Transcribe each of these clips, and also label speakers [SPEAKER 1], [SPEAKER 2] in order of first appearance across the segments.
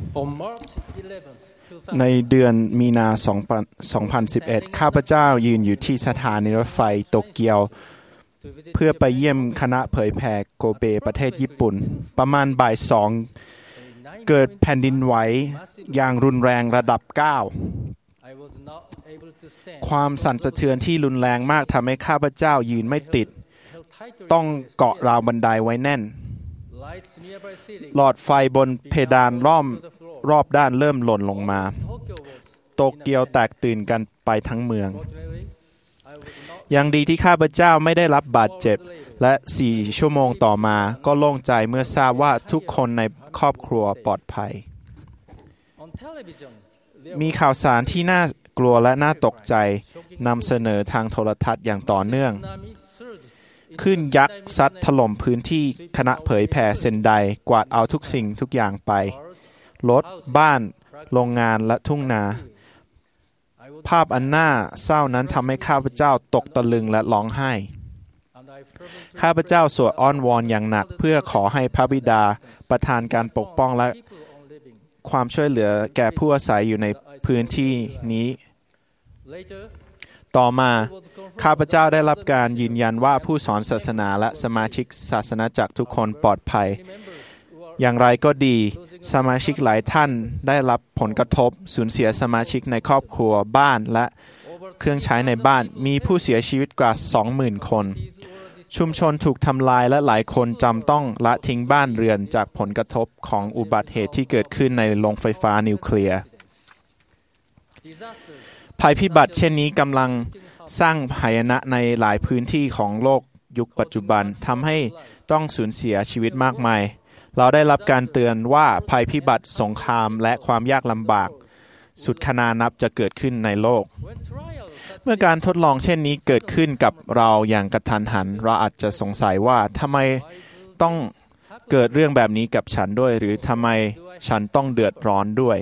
[SPEAKER 1] ในเดือนมีนา2011ข้าพเจ้ายืนอยู่ที่สถานีรถไฟโตเกียวเพื่อไปเยี่ยมคณะเผยแผ่โกเบประเทศญี่ปุ่นประมาณบ่าย2เกิดแผ่นดินไหวอย่างรุนแรงระดับ9ความสั่นสะเทือนที่รุนแรงมากทำให้ข้าพเจ้ายืนไม่ติดต้องเกาะราวบันไดไว้แน่นหลอดไฟบนเพดานรอบด้านเริ่มหล่นลงมาโตเกียวแตกตื่นกันไปทั้งเมืองยังดีที่ข้าพเจ้าไม่ได้รับบาดเจ็บและ4 ชั่วโมงต่อมาก็โล่งใจเมื่อทราบว่าทุกคนในครอบครัวปลอดภัยมีข่าวสารที่น่ากลัวและน่าตกใจนำเสนอทางโทรทัศน์อย่างต่อเนื่องคลื่นยักษ์ซัดถล่มพื้นที่คณะเผยแผ่เซนไดกวาดเอาทุกสิ่งทุกอย่างไปรถบ้านโรงงานและทุ่งนาภาพอันน่าเศร้านั้นทำให้ข้าพเจ้าตกตะลึงและร้องไห้ข้าพเจ้าสวดอ้อนวอนอย่างหนักเพื่อขอให้พระบิดาประทานการปกป้องและความช่วยเหลือแก่ผู้อาศัยอยู่ในพื้นที่นี้ต่อมาข้าพเจ้าได้รับการยืนยันว่าผู้สอนศาสนาและสมาชิกศาสนาจักรทุกคนปลอดภัยอย่างไรก็ดีสมาชิกหลายท่านได้รับผลกระทบสูญเสียสมาชิกในครอบครัวบ้านและเครื่องใช้ในบ้านมีผู้เสียชีวิตกว่า 20,000 คนชุมชนถูกทำลายและหลายคนจำต้องละทิ้งบ้านเรือนจากผลกระทบของอุบัติเหตุที่เกิดขึ้นในโรงไฟฟ้านิวเคลียร์ภัยพิบัติเช่นนี้กำลังสร้างหายนะในหลายพื้นที่ของโลกยุคปัจจุบันทำให้ต้องสูญเสียชีวิตมากมายเราได้รับการเตือนว่าภัยพิบัติสงครามและความยากลำบากสุดคณานับจะเกิดขึ้นในโลกเมื่อการทดลองเช่นนี้เกิดขึ้นกับเราอย่างกระทันหันเราอาจจะสงสัยว่าทำไมต้องเกิดเรื่องแบบนี้กับฉันด้วยหรือทำไมฉันต้องเดือดร้อนด้วย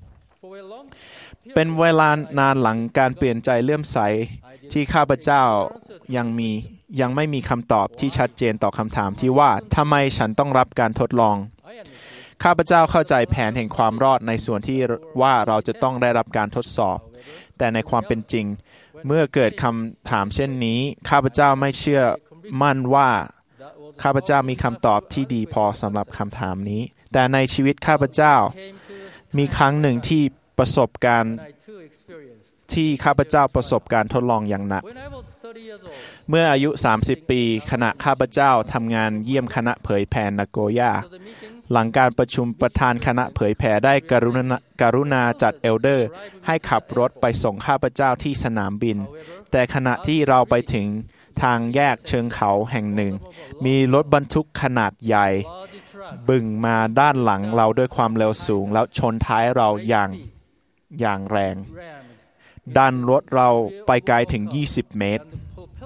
[SPEAKER 1] เป็นเวลานานหลังการเปลี่ยนใจเลื่อมใสที่ข้าพเจ้ายังไม่มีคำตอบที่ชัดเจนต่อคำถามที่ว่าทำไมฉันต้องรับการทดลองข้าพเจ้าเข้าใจแผนแห่งความรอดในส่วนที่ว่าเราจะต้องได้รับการทดสอบแต่ในความเป็นจริงเมื่อเกิดคำถามเช่นนี้ข้าพเจ้าไม่เชื่อมั่นว่าข้าพเจ้ามีคำตอบที่ดีพอสำหรับคำถามนี้แต่ในชีวิตข้าพเจ้ามีครั้งหนึ่งที่ประสบการณ์ที่ข้าพเจ้าประสบการณ์ทดลองอย่างหนักเมื่ออายุ30 ปีขณะข้าพเจ้าทำงานเยี่ยมคณะเผยแผ่นาโกย่าหลังการประชุมประธานคณะเผยแผ่ได้กรุณาจัดเอลเดอร์ให้ขับรถไปส่งข้าพเจ้าที่สนามบินแต่ขณะที่เราไปถึงทางแยกเชิงเขาแห่งหนึ่งมีรถบรรทุกขนาดใหญ่บึ่งมาด้านหลังเราด้วยความเร็วสูงแล้วชนท้ายเราอย่างแรงดันรถเราไปไกลถึง20 เมตร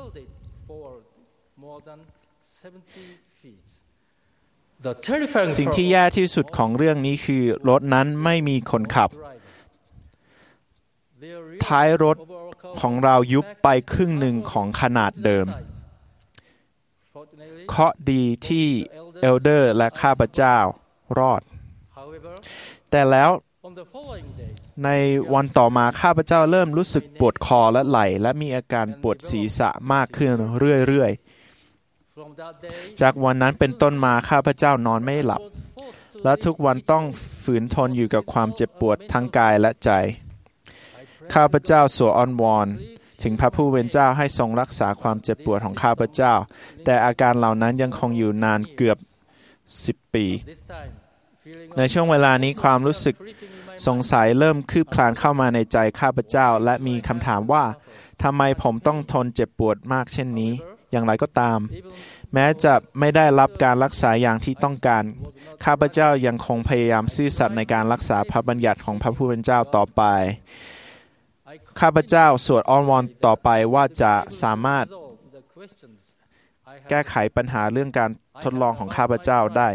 [SPEAKER 1] สิ่งที่แย่ที่สุดของเรื่องนี้คือรถนั้นไม่มีคนขับท้ายรถของเรายุบไปครึ่งหนึ่งของขนาดเดิมเคราะห์ดีที่เอลเดอร์และข้าพเจ้ารอดแต่แล้วในวันต่อมาข้าพเจ้าเริ่มรู้สึกปวดคอและไหล่และมีอาการปวดศีรษะมากขึ้นเรื่อยๆจากวันนั้นเป็นต้นมาข้าพเจ้านอนไม่หลับและทุกวันต้องฝืนทนอยู่กับความเจ็บปวดทั้งกายและใจข้าพเจ้าสวดอ้อนวอนถึงพระผู้เป็นเจ้าให้ทรงรักษาความเจ็บปวดของข้าพเจ้าแต่อาการเหล่านั้นยังคงอยู่นานเกือบ10 ปีในช่วงเวลานี้ความรู้สึกสงสัยเริ่มคืบคลานเข้ามาในใจข้าพเจ้าและมีคำถามว่าทำไมผมต้องทนเจ็บปวดมากเช่นนี้อย่างไรก็ตามแม้จะไม่ได้รับการรักษาอย่างที่ต้องการข้าพเจ้ายังคงพยายามซื่อสัตย์ในการรักษาพระบัญญัติของพระผู้เป็นเจ้าต่อไปข้าพเจ้าสวดอ้อนวอนต่อไปว่าจะสามารถแก้ไขปัญหาเรื่องการทดลองของข้าพเจ้าได้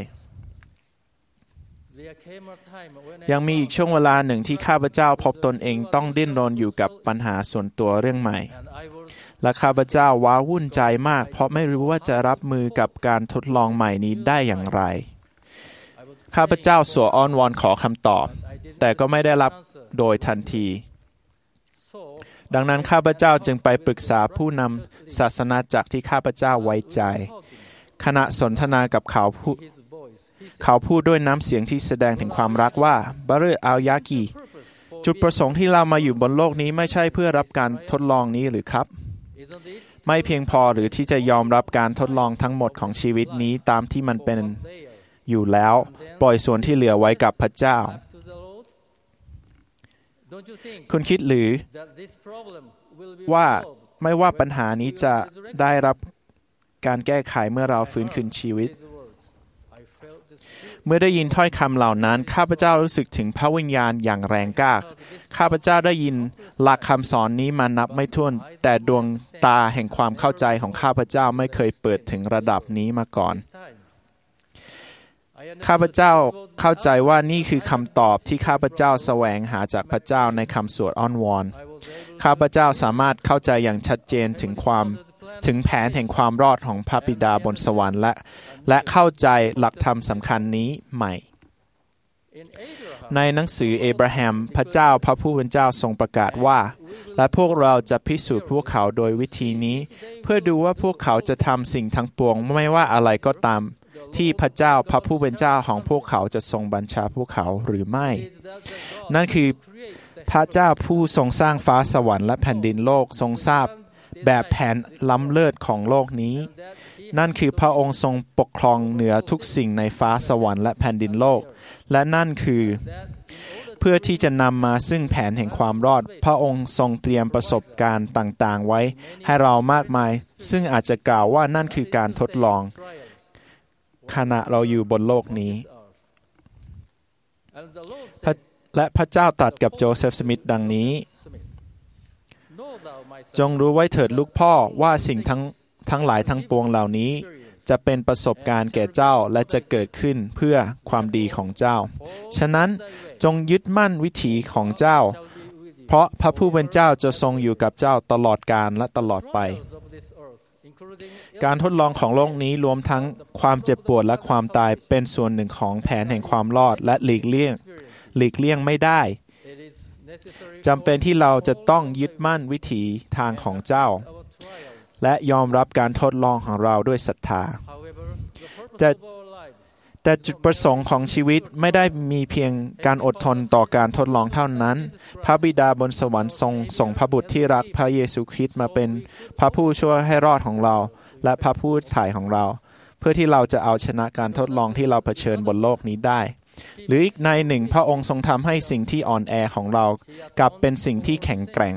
[SPEAKER 1] ยังมีอีกช่วงเวลาหนึ่งที่ข้าพเจ้าพบตนเองต้องดิ้นรนอยู่กับปัญหาส่วนตัวเรื่องใหม่และข้าพเจ้าว้าวุ่นใจมากเพราะไม่รู้ว่าจะรับมือกับการทดลองใหม่นี้ได้อย่างไรข้าพเจ้าสวดอ้อนวอนขอคำตอบแต่ก็ไม่ได้รับโดยทันทีดังนั้นข้าพเจ้าจึงไปปรึกษาผู้นำศาสนาจักรที่ข้าพเจ้าไว้ใจขณะสนทนากับเขาพูดด้วยน้ำเสียงที่แสดงถึงความรักว่าบารุอัลยากีจุดประสงค์ที่เรามาอยู่บนโลกนี้ไม่ใช่เพื่อรับการทดลองนี้หรือครับไม่เพียงพอหรือที่จะยอมรับการทดลองทั้งหมดของชีวิตนี้ตามที่มันเป็นอยู่แล้วปล่อยส่วนที่เหลือไว้กับพระเจ้าคุณคิดหรือว่าไม่ว่าปัญหานี้จะได้รับการแก้ไขเมื่อเราฟื้นคืนชีวิตเมื่อได้ยินถ้อยคำเหล่านั้นข้าพเจ้ารู้สึกถึงพระวิญญาณอย่างแรงกล้าข้าพเจ้าได้ยินหลักคำสอนนี้มานับไม่ถ้วนแต่ดวงตาแห่งความเข้าใจของข้าพเจ้าไม่เคยเปิดถึงระดับนี้มาก่อนข้าพเจ้าเข้าใจว่านี่คือคำตอบที่ข้าพเจ้าแสวงหาจากพระเจ้าในคำสวดอ้อนวอนข้าพเจ้าสามารถเข้าใจอย่างชัดเจนถึงแผนแห่งความรอดของพระบิดาบนสวรรค์และเข้าใจหลักธรรมสำคัญนี้ใหม่ในหนังสือเอเบราฮัมพระเจ้าพระผู้เป็นเจ้าทรงประกาศว่าและพวกเราจะพิสูจน์พวกเขาโดยวิธีนี้เพื่อดูว่าพวกเขาจะทำสิ่งทั้งปวงไม่ว่าอะไรก็ตามที่พระเจ้าพระผู้เป็นเจ้าของพวกเขาจะทรงบัญชาพวกเขาหรือไม่นั่นคือพระเจ้าผู้ทรงสร้างฟ้าสวรรค์และแผ่นดินโลกทรงทราบแบบแผนล้ำเลิศของโลกนี้นั่นคือพระองค์ทรงปกครองเหนือทุกสิ่งในฟ้าสวรรค์และแผ่นดินโลกและนั่นคือเพื่อที่จะนำมาซึ่งแผนแห่งความรอดพระองค์ทรงเตรียมประสบการณ์ต่างๆไว้ให้เรามากมายซึ่งอาจจะกล่าวว่านั่นคือการทดลองขณะเราอยู่บนโลกนี้และพระเจ้าตรัสกับโจเซฟสมิธดังนี้จงรู้ไว้เถิดลูกพ่อว่าสิ่งทั้งหลายทั้งปวงเหล่านี้จะเป็นประสบการณ์แก่เจ้าและจะเกิดขึ้นเพื่อความดีของเจ้าฉะนั้นจงยึดมั่นวิถีของเจ้าเพราะพระผู้เป็นเจ้าจะทรงอยู่กับเจ้าตลอดกาลและตลอดไปการทดลองของโลกนี้รวมทั้งความเจ็บปวดและความตายเป็นส่วนหนึ่งของแผนแห่งความรอดและหลีกเลี่ยงไม่ได้จำเป็นที่เราจะต้องยึดมั่นวิถีทางของเจ้าและยอมรับการทดลองของเราด้วยศรัทธาแต่จุดประสงค์ของชีวิตไม่ได้มีเพียงการอดทนต่อการทดลองเท่านั้นพระบิดาบนสวรรค์ทรงส่งพระบุตรที่รักพระเยซูคริสต์มาเป็นพระผู้ช่วยให้รอดของเราและพระผู้ไถ่ของเราเพื่อที่เราจะเอาชนะการทดลองที่เราเผชิญบนโลกนี้ได้หรืออีกในหนึ่งพระองค์ทรงทำให้สิ่งที่อ่อนแอของเรากลับเป็นสิ่งที่แข็งแกร่ง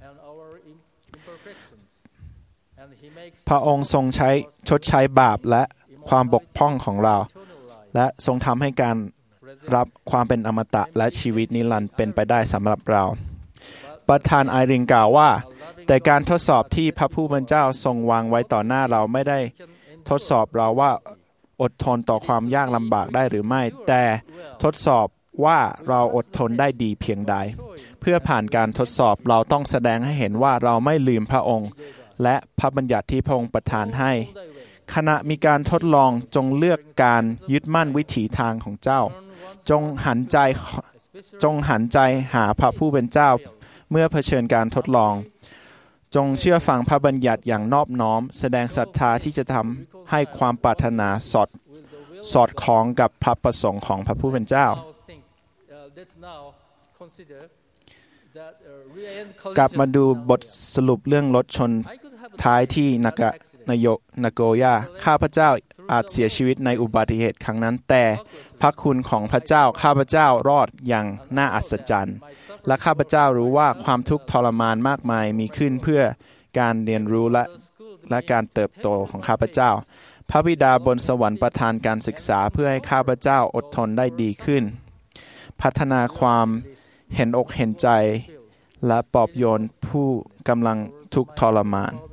[SPEAKER 1] พระองค์ทรงชดใช้บาปและความบกพร่องของเราและทรงทำให้การรับความเป็นอมตะและชีวิตนิรันดร์เป็นไปได้สำหรับเราประธานไอริงกล่าวว่าแต่การทดสอบที่พระผู้เป็นเจ้าทรงวางไว้ต่อหน้าเราไม่ได้ทดสอบเราว่าอดทนต่อความยากลำบากได้หรือไม่แต่ทดสอบว่าเราอดทนได้ดีเพียงใดเพื่อผ่านการทดสอบเราต้องแสดงให้เห็นว่าเราไม่ลืมพระองค์และพระบัญญัติที่พระองค์ประทานให้ขณะมีการทดลองจงเลือกการยึดมั่นวิถีทางของเจ้าจงหันใจหาพระผู้เป็นเจ้าเมื่อเผชิญการทดลองจงเชื่อฟังพระบัญญัติอย่างนอบน้อมแสดงศรัทธาที่จะทำให้ความปรารถนาสอดคล้องกับพระประสงค์ของพระผู้เป็นเจ้ากลับมาดูบทสรุปเรื่องรถชนท้ายที่นาโกย่าข้าพเจ้าอาจเสียชีวิตในอุบัติเหตุครั้งนั้นแต่พระคุณของพระเจ้าข้าพเจ้ารอดอย่างน่าอัศจรรย์และข้าพเจ้ารู้ว่าความทุกข์ทรมานมากมายมีขึ้นเพื่อการเรียนรู้และการเติบโตของข้าพเจ้าพระบิดาบนสวรรค์ประทานการศึกษาเพื่อให้ข้าพเจ้าอดทนได้ดีขึ้นพัฒนาความเห็นอกเห็นใจและปลอบโยนผู้กำลังทุกข์ทรมาน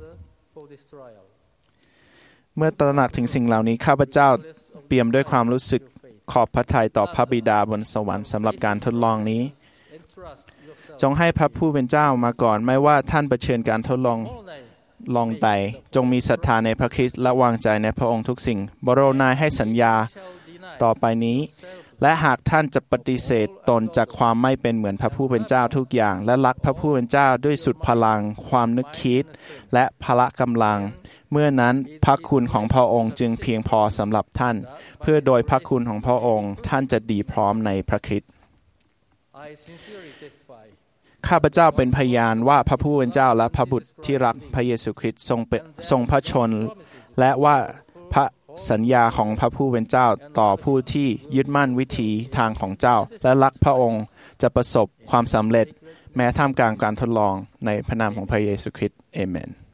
[SPEAKER 1] เมื่อตระหนักถึงสิ่งเหล่านี้ข้าพเจ้าเปี่ยมด้วยความรู้สึกขอบพระทัยต่อพระบิดาบนสวรรค์สำหรับการทดลองนี้จงให้พระผู้เป็นเจ้ามาก่อนไม่ว่าท่านเผชิญการทดลองใดจงมีศรัทธาในพระคริสต์และวางใจในพระองค์ทุกสิ่งบโรนายให้สัญญาต่อไปนี้และหากท่านจะปฏิเสธตนจากความไม่เป็นเหมือนพระผู้เป็นเจ้าทุกอย่างและรักพระผู้เป็นเจ้าด้วยสุดพลังความนึกคิดและพละกำลังเมื่อนั้นพระคุณของพระองค์จึงเพียงพอสำหรับท่านเพื่อโดยพระคุณของพระองค์ท่านจะดีพร้อมในพระคริสต์ข้าพเจ้าเป็นพยานว่าพระผู้เป็นเจ้าและพระบุตรที่รักพระเยซูคริสต์ทรงพระชนและว่าพระสัญญาของพระผู้เป็นเจ้าต่อผู้ที่ยึดมั่นวิถีทางของเจ้าและรักพระองค์จะประสบความสำเร็จแม้ท่ามกลางการทดลองในพระนามของพระเยซูคริสต์เอเมน